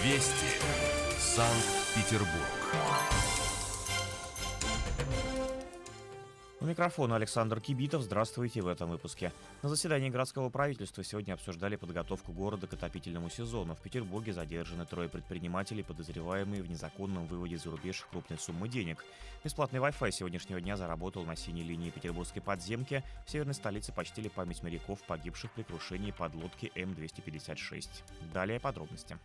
Вести. Санкт-Петербург. У микрофона Александр Кибитов. Здравствуйте в этом выпуске. На заседании городского правительства сегодня обсуждали подготовку города к отопительному сезону. В Петербурге задержаны 3 предпринимателей, подозреваемые в незаконном выводе за рубеж крупной суммы денег. Бесплатный Wi-Fi сегодняшнего дня заработал на синей линии петербургской подземки. В северной столице почтили память моряков, погибших при крушении подлодки М-256. Далее подробности.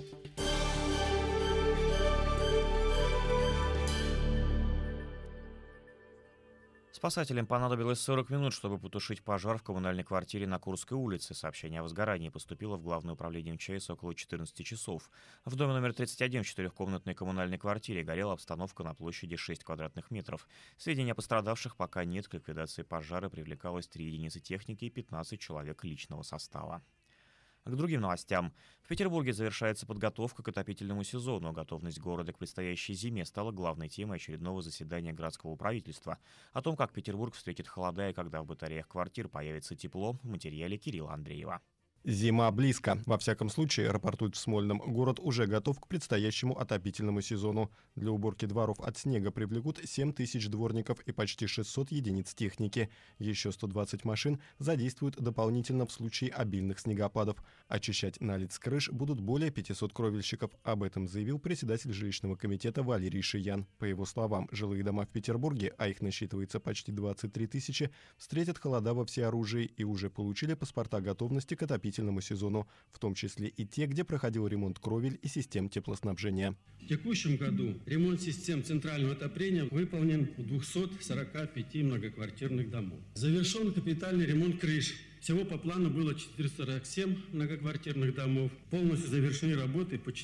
Спасателям понадобилось 40 минут, чтобы потушить пожар в коммунальной квартире на Курской улице. Сообщение о возгорании поступило в Главное управление МЧС около 14 часов. В доме номер 31 в 4-комнатной коммунальной квартире горела обстановка на площади 6 квадратных метров. Сведений о пострадавших пока нет. К ликвидации пожара привлекалось 3 единицы техники и 15 человек личного состава. К другим новостям. В Петербурге завершается подготовка к отопительному сезону. Готовность города к предстоящей зиме стала главной темой очередного заседания городского правительства. О том, как Петербург встретит холода и когда в батареях квартир появится тепло, в материале Кирилла Андреева. Зима близко. Во всяком случае, рапортует в Смольном, город уже готов к предстоящему отопительному сезону. Для уборки дворов от снега привлекут 7 тысяч дворников и почти 600 единиц техники. Еще 120 машин задействуют дополнительно в случае обильных снегопадов. Очищать наледь с крыш будут более 500 кровельщиков. Об этом заявил председатель жилищного комитета Валерий Шиян. По его словам, жилые дома в Петербурге, а их насчитывается почти 23 тысячи, встретят холода во всеоружии и уже получили паспорта готовности к отопительному сезону, в том числе и те, где проходил ремонт кровель и систем теплоснабжения. В текущем году ремонт систем центрального отопления выполнен в 245 многоквартирных домов. Завершен капитальный ремонт крыш. Всего по плану было 447 многоквартирных домов. Полностью завершены работы по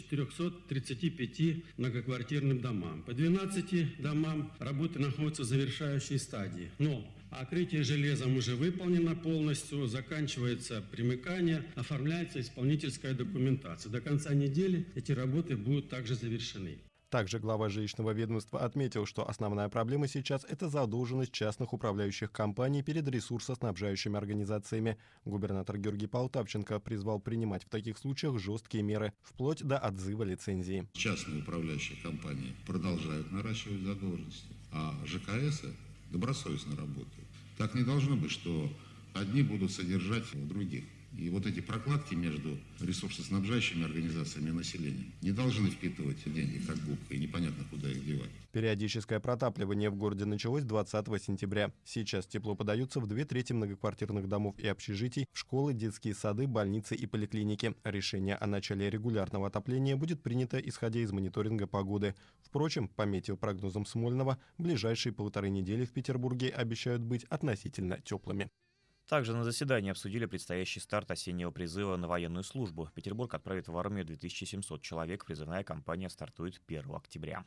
435 многоквартирным домам. По 12 домам работы находятся в завершающей стадии. Но окрытие железом уже выполнено полностью, заканчивается примыкание, оформляется исполнительская документация. До конца недели эти работы будут также завершены. Также глава жилищного ведомства отметил, что основная проблема сейчас – это задолженность частных управляющих компаний перед ресурсоснабжающими организациями. Губернатор Георгий Полтавченко призвал принимать в таких случаях жесткие меры, вплоть до отзыва лицензии. Частные управляющие компании продолжают наращивать задолженности, а ЖКС добросовестно работают. Так не должно быть, что одни будут содержать других. И вот эти прокладки между ресурсоснабжающими организациями и населением не должны впитывать деньги как губка, и непонятно, куда их девать. Периодическое протапливание в городе началось 20 сентября. Сейчас тепло подается в 2/3 многоквартирных домов и общежитий, в школы, детские сады, больницы и поликлиники. Решение о начале регулярного отопления будет принято, исходя из мониторинга погоды. Впрочем, по метеопрогнозам Смольного, ближайшие 1,5 недели в Петербурге обещают быть относительно теплыми. Также на заседании обсудили предстоящий старт осеннего призыва на военную службу. Петербург отправит в армию 2700 человек. Призывная кампания стартует 1 октября.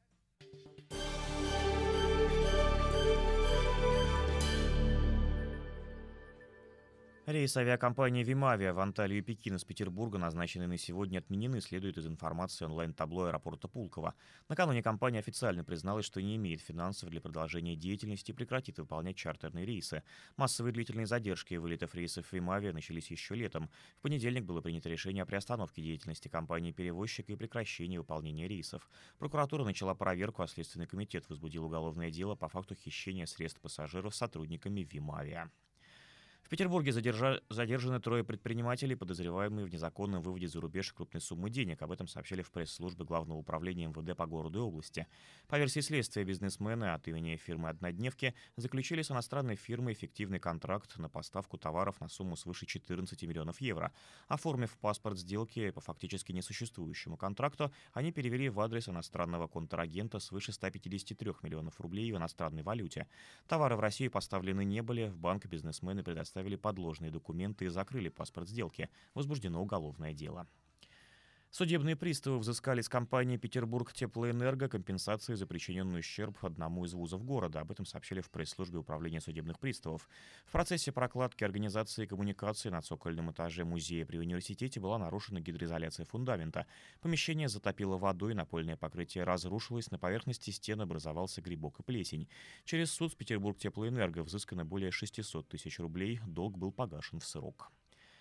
Рейс авиакомпании «Вимавиа» в Анталию и Пекин из Петербурга, назначенные на сегодня, отменены, следует из информации онлайн-табло аэропорта Пулково. Накануне компания официально призналась, что не имеет финансов для продолжения деятельности и прекратит выполнять чартерные рейсы. Массовые длительные задержки вылетов рейсов «Вимавиа» начались еще летом. В понедельник было принято решение о приостановке деятельности компании-перевозчика и прекращении выполнения рейсов. Прокуратура начала проверку, а Следственный комитет возбудил уголовное дело по факту хищения средств пассажиров сотрудниками «Вимавиа». В Петербурге задержаны 3 предпринимателей, подозреваемые в незаконном выводе за рубеж крупной суммы денег. Об этом сообщили в пресс-службе Главного управления МВД по городу и области. По версии следствия, бизнесмены от имени фирмы «Однодневки» заключили с иностранной фирмой эффективный контракт на поставку товаров на сумму свыше 14 миллионов евро. Оформив паспорт сделки по фактически несуществующему контракту, они перевели в адрес иностранного контрагента свыше 153 миллионов рублей в иностранной валюте. Товары в Россию поставлены не были, в банк бизнесмены предоставили подложные документы и закрыли паспорт сделки. Возбуждено уголовное дело. Судебные приставы взыскали с компании «Петербург Теплоэнерго» компенсации за причиненный ущерб одному из вузов города. Об этом сообщили в пресс-службе управления судебных приставов. В процессе прокладки организации коммуникации на цокольном этаже музея при университете была нарушена гидроизоляция фундамента. Помещение затопило водой, напольное покрытие разрушилось, на поверхности стен образовался грибок и плесень. Через суд с «Петербург Теплоэнерго» взыскано более 600 тысяч рублей, долг был погашен в срок.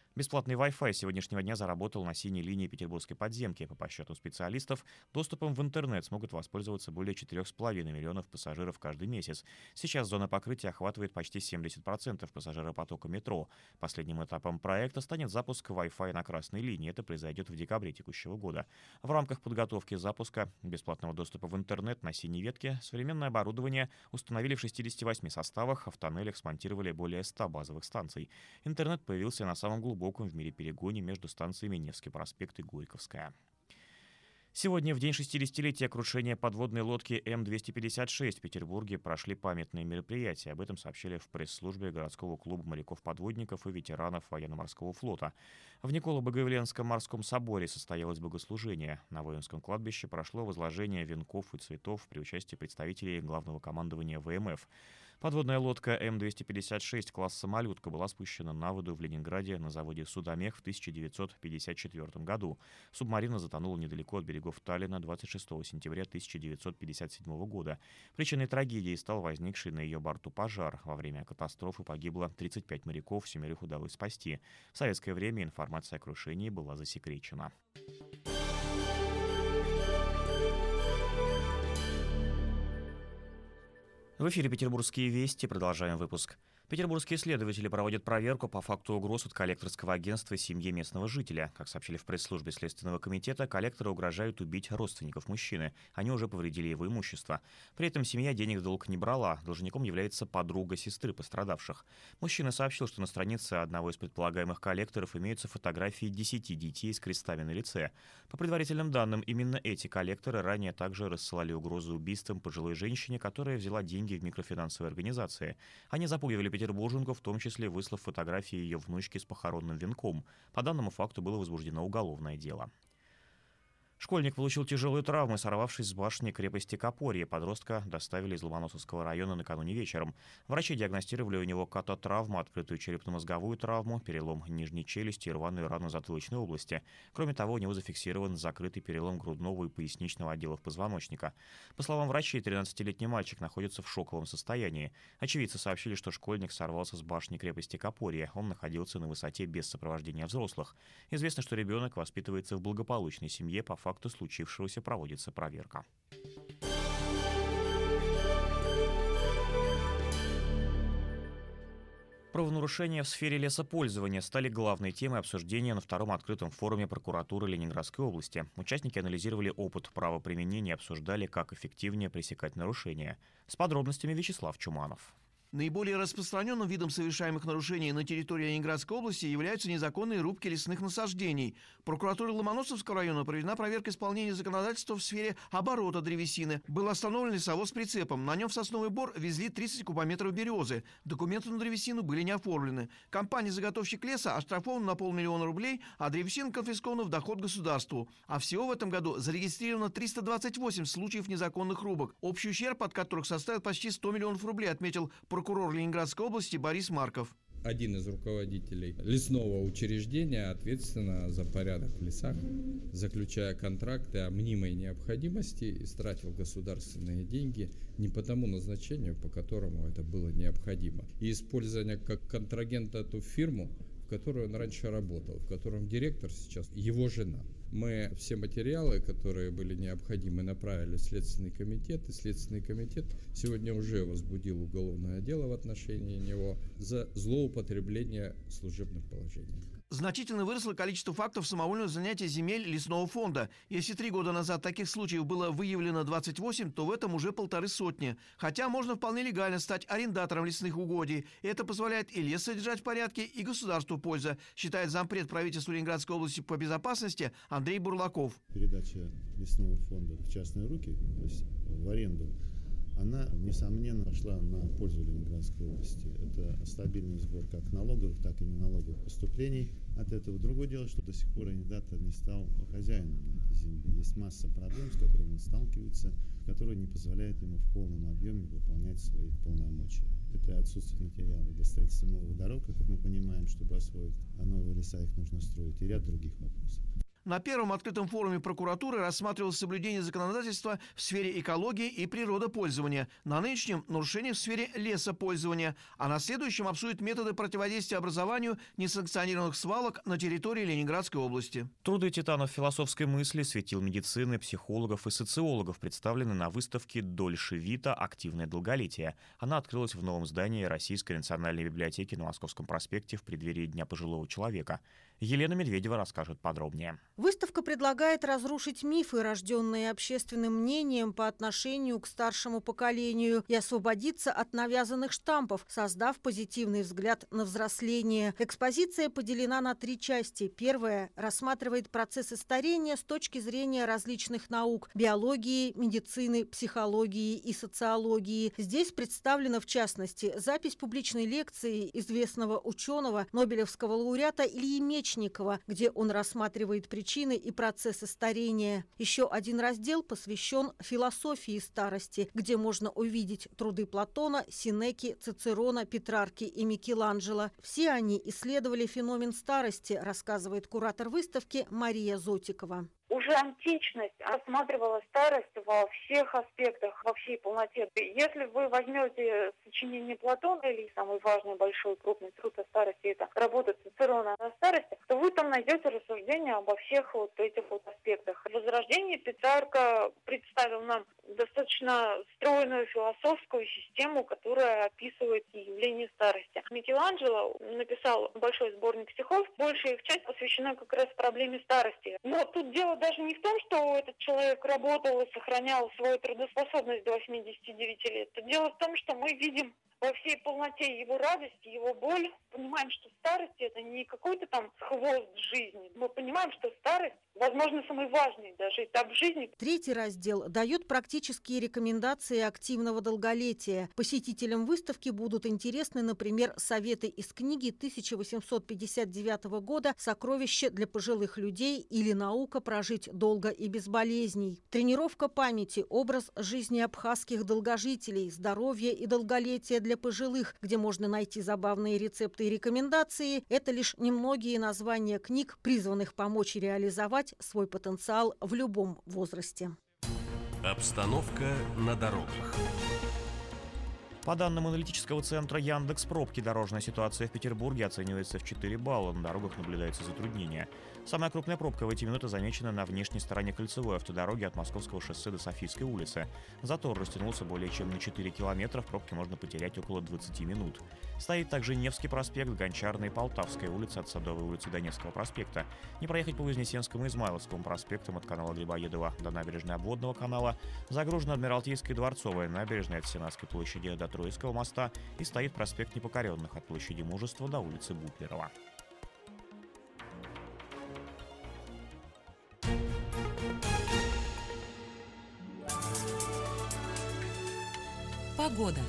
Бесплатный Wi-Fi с сегодняшнего дня заработал на синей линии петербургской подземки. По подсчетам специалистов, доступом в интернет смогут воспользоваться более 4,5 миллионов пассажиров каждый месяц. Сейчас зона покрытия охватывает почти 70% пассажиропотока метро. Последним этапом проекта станет запуск Wi-Fi на красной линии. Это произойдет в декабре текущего года. В рамках подготовки запуска бесплатного доступа в интернет на синей ветке современное оборудование установили в 68 составах, а в тоннелях смонтировали более 100 базовых станций. Интернет появился на самом глубоком в мире перегоне между станциями Невский проспект и Горьковская. Сегодня, в день 60-летия крушения подводной лодки М-256 в Петербурге, прошли памятные мероприятия. Об этом сообщили в пресс-службе городского клуба моряков-подводников и ветеранов военно-морского флота. В Николо-Богоявленском морском соборе состоялось богослужение. На воинском кладбище прошло возложение венков и цветов при участии представителей главного командования ВМФ. Подводная лодка М-256 класса «Малютка» была спущена на воду в Ленинграде на заводе «Судомех» в 1954 году. Субмарина затонула недалеко от берегов Таллина 26 сентября 1957 года. Причиной трагедии стал возникший на ее борту пожар. Во время катастрофы погибло 35 моряков, 7 удалось спасти. В советское время информация о крушении была засекречена. В эфире «Петербургские вести». Продолжаем выпуск. Петербургские следователи проводят проверку по факту угроз от коллекторского агентства семье местного жителя. Как сообщили в пресс-службе Следственного комитета, коллекторы угрожают убить родственников мужчины. Они уже повредили его имущество. При этом семья денег в долг не брала. Должником является подруга сестры пострадавших. Мужчина сообщил, что на странице одного из предполагаемых коллекторов имеются фотографии 10 детей с крестами на лице. По предварительным данным, именно эти коллекторы ранее также рассылали угрозы убийством пожилой женщине, которая взяла деньги в микрофинансовой организации. Они запугивали петербурженку, в том числе выслав фотографии ее внучки с похоронным венком. По данному факту было возбуждено уголовное дело. Школьник получил тяжелые травмы, сорвавшись с башни крепости Копорье. Подростка доставили из Ломоносовского района накануне вечером. Врачи диагностировали у него кататравму, открытую черепно-мозговую травму, перелом нижней челюсти и рваную рану затылочной области. Кроме того, у него зафиксирован закрытый перелом грудного и поясничного отделов позвоночника. По словам врачей, 13-летний мальчик находится в шоковом состоянии. Очевидцы сообщили, что школьник сорвался с башни крепости Копорье. Он находился на высоте без сопровождения взрослых. Известно, что ребенок воспитывается в благополучной семье. По факту случившегося проводится проверка. Правонарушения в сфере лесопользования стали главной темой обсуждения на втором открытом форуме прокуратуры Ленинградской области. Участники анализировали опыт правоприменения и обсуждали, как эффективнее пресекать нарушения. С подробностями Вячеслав Чуманов. Наиболее распространенным видом совершаемых нарушений на территории Ленинградской области являются незаконные рубки лесных насаждений. Прокуратурой Ломоносовского района проведена проверка исполнения законодательства в сфере оборота древесины. Был остановлен лесовоз с прицепом. На нем в сосновый бор везли 30 кубометров березы. Документы на древесину были не оформлены. Компания-заготовщик леса оштрафована на 500 000 рублей, а древесина конфискована в доход государству. А всего в этом году зарегистрировано 328 случаев незаконных рубок, общий ущерб от которых составил почти 100 миллионов рублей, отметил прокурор Ленинградской области Борис Марков. Один из руководителей лесного учреждения ответственно за порядок в лесах, заключая контракты о мнимой необходимости, истратил государственные деньги не по тому назначению, по которому это было необходимо. И использование как контрагента ту фирму, в которой он раньше работал, в котором директор сейчас его жена. Мы все материалы, которые были необходимы, направили в Следственный комитет, и Следственный комитет сегодня уже возбудил уголовное дело в отношении него за злоупотребление служебным положением. Значительно выросло количество фактов самовольного занятия земель лесного фонда. Если 3 года назад таких случаев было выявлено 28, то в этом уже 150. Хотя можно вполне легально стать арендатором лесных угодий. Это позволяет и лес содержать в порядке, и государству польза, считает зампред правительства Ленинградской области по безопасности Андрей Бурлаков. Передача лесного фонда в частные руки, то есть в аренду, она, несомненно, пошла на пользу Ленинградской области. Это стабильный сбор как налоговых, так и неналоговых поступлений от этого. Другое дело, что до сих пор арендатор не стал хозяином на этой земле. Есть масса проблем, с которыми он сталкивается, которые не позволяют ему в полном объеме выполнять свои полномочия. Это отсутствие материалов для строительства новых дорог, как мы понимаем, чтобы освоить, а новые леса их нужно строить, и ряд других вопросов. На первом открытом форуме прокуратуры рассматривалось соблюдение законодательства в сфере экологии и природопользования, на нынешнем – нарушение в сфере лесопользования, а на следующем обсудят методы противодействия образованию несанкционированных свалок на территории Ленинградской области. Труды титанов философской мысли, светил медицины, психологов и социологов представлены на выставке «Дольше Вита. Активное долголетие». Она открылась в новом здании Российской национальной библиотеки на Московском проспекте в преддверии Дня пожилого человека. Елена Медведева расскажет подробнее. Выставка предлагает разрушить мифы, рожденные общественным мнением по отношению к старшему поколению, и освободиться от навязанных штампов, создав позитивный взгляд на взросление. Экспозиция поделена на 3 части. Первая рассматривает процессы старения с точки зрения различных наук – биологии, медицины, психологии и социологии. Здесь представлена, в частности, запись публичной лекции известного ученого, нобелевского лауреата Ильи Мечникова, где он рассматривает причины и процессы старения. Еще один раздел посвящен философии старости, где можно увидеть труды Платона, Сенеки, Цицерона, Петрарки и Микеланджело. Все они исследовали феномен старости, рассказывает куратор выставки Мария Зотикова. Уже античность рассматривала старость во всех аспектах, во всей полноте. Если вы возьмете сочинение Платона или самый важный, большой, крупный труд о старости, это работа Цицерона о старости, то вы там найдете рассуждения обо всех вот этих вот аспектах. В Возрождении Петрарка представил нам достаточно стройную философскую систему, которая описывает явление старости. Микеланджело написал большой сборник стихов, большая их часть посвящена как раз проблеме старости. Но тут дело даже не в том, что этот человек работал и сохранял свою трудоспособность до 89 лет. Дело в том, что мы видим во всей полноте его радости, его боль, понимаем, что старость – это не какой-то там хвост жизни. Мы понимаем, что старость, возможно, самый важный даже этап жизни. Третий раздел дает практические рекомендации активного долголетия. Посетителям выставки будут интересны, например, советы из книги 1859 года «Сокровище для пожилых людей» или «Наука прожить долго и без болезней». Тренировка памяти, образ жизни абхазских долгожителей, здоровье и долголетие для пожилых, где можно найти забавные рецепты и рекомендации. Это лишь немногие названия книг, призванных помочь реализовать свой потенциал в любом возрасте. Обстановка на дорогах. По данным аналитического центра Яндекс.Пробки, дорожная ситуация в Петербурге оценивается в 4 балла. На дорогах наблюдаются затруднения. Самая крупная пробка в эти минуты замечена на внешней стороне кольцевой автодороги от Московского шоссе до Софийской улицы. Затор растянулся более чем на 4 километра, в пробке можно потерять около 20 минут. Стоит также Невский проспект, Гончарная и Полтавская улица от Садовой улицы до Невского проспекта. Не проехать по Вознесенскому и Измайловскому проспектам от канала Грибоедова до набережной Обводного канала. Загружена Адмиралтейская и Дворцовая набережная от Сенатской площади до Троицкого моста, и стоит проспект Непокоренных от площади Мужества до улицы Бутлерова. Погода.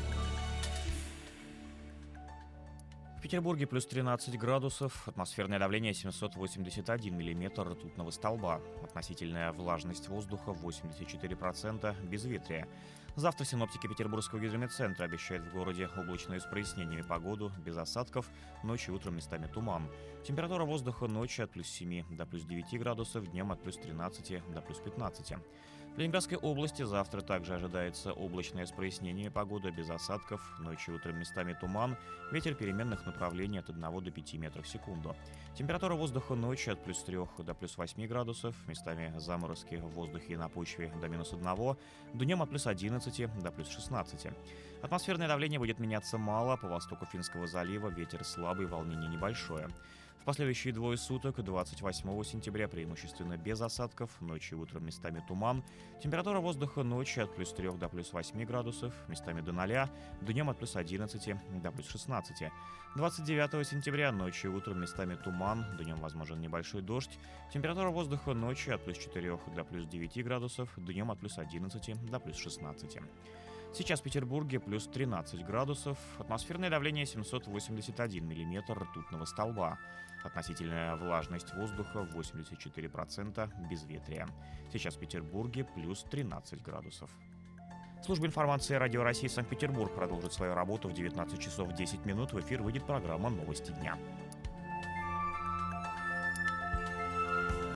В Петербурге плюс 13 градусов, атмосферное давление 781 миллиметр ртутного столба, относительная влажность воздуха 84%, безветрие. Завтра синоптики Петербургского гидрометцентра обещают в городе облачную с прояснениями погоду, без осадков, ночью и утром местами туман. Температура воздуха ночью от плюс 7 до плюс 9 градусов, днем от плюс 13 до плюс 15. В Ленинградской области завтра также ожидается облачная с прояснениями погода, без осадков, ночью и утром местами туман, ветер переменных направлений от 1 до 5 метров в секунду. Температура воздуха ночью от плюс 3 до плюс 8 градусов, местами заморозки в воздухе и на почве до минус 1, днем от плюс 11 до плюс 16. Атмосферное давление будет меняться мало, по востоку Финского залива ветер слабый, волнение небольшое. В последующие двое суток, 28 сентября, преимущественно без осадков, ночью и утром местами туман. Температура воздуха ночью от плюс 3 до плюс 8 градусов, местами до 0, днем от плюс 11 до плюс 16. 29 сентября ночью и утром местами туман, днем возможен небольшой дождь. Температура воздуха ночью от плюс 4 до плюс 9 градусов, днем от плюс 11 до плюс 16. Сейчас в Петербурге плюс 13 градусов, атмосферное давление 781 миллиметр ртутного столба. Относительная влажность воздуха 84%, безветрие. Сейчас в Петербурге плюс 13 градусов. Служба информации Радио России Санкт-Петербург продолжит свою работу в 19 часов 10 минут. В эфир выйдет программа «Новости дня».